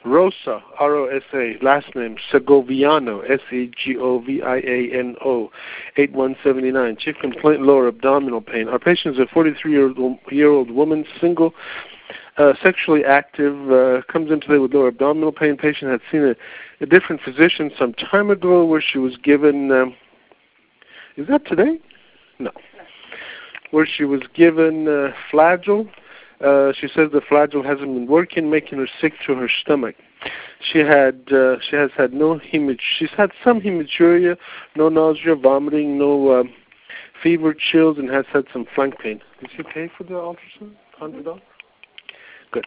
Rosa, R-O-S-A, last name Segoviano, S-E-G-O-V-I-A-N-O, 8179. Chief complaint, lower abdominal pain. Our patient is a 43-year-old woman, single, sexually active, comes in today with lower abdominal pain. Patient had seen a different physician some time ago where she was given, is that today? No. Where she was given Flagyl. She says the Flagyl hasn't been working, making her sick to her stomach. She has had no she's had some hematuria, no nausea, vomiting, no fever, chills, and has had some flank pain. Did she pay for the ultrasound? $100? Good.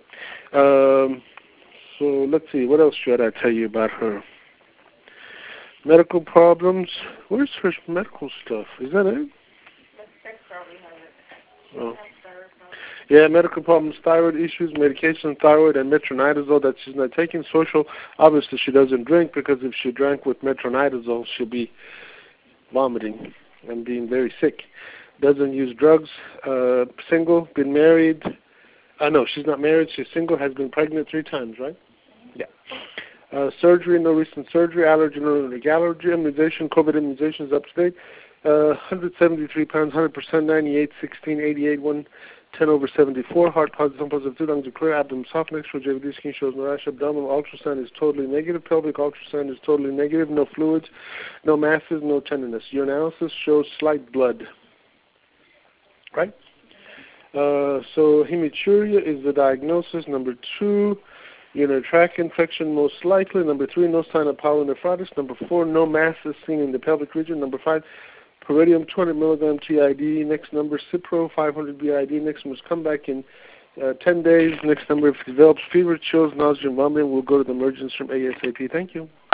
So let's see, what else should I tell you about her? Medical problems. Where's her medical stuff? Is that it? Oh. Yeah, medical problems, thyroid issues, medication, thyroid, and metronidazole that she's not taking. Social, obviously she doesn't drink, because if she drank with metronidazole, she'll be vomiting and being very sick. Doesn't use drugs. Single, been married. No, she's not married. She's single, has been pregnant 3 times, right? Yeah. Surgery, no recent surgery. Allergy, no allergy. Immunization, COVID immunization is up to date. 173 pounds, 100%, 98, 16, 88, 110/74. Heart positive, positive, 2 lungs are clear. Abdomen soft. Next for JVD skin shows no rash. Abdominal ultrasound is totally negative. Pelvic ultrasound is totally negative. No fluids, no masses, no tenderness. Urinalysis shows slight blood. Right? So hematuria is the diagnosis. Number 2, urinary tract infection most likely. Number 3, no sign of pyelonephritis. Number 4, no masses seen in the pelvic region. Number 5, Peridium 200 milligram TID. Next number, Cipro 500 BID. Next number is come back in 10 days. Next number, if it develops fever, chills, nausea, and vomiting, we'll go to the emergency room ASAP. Thank you.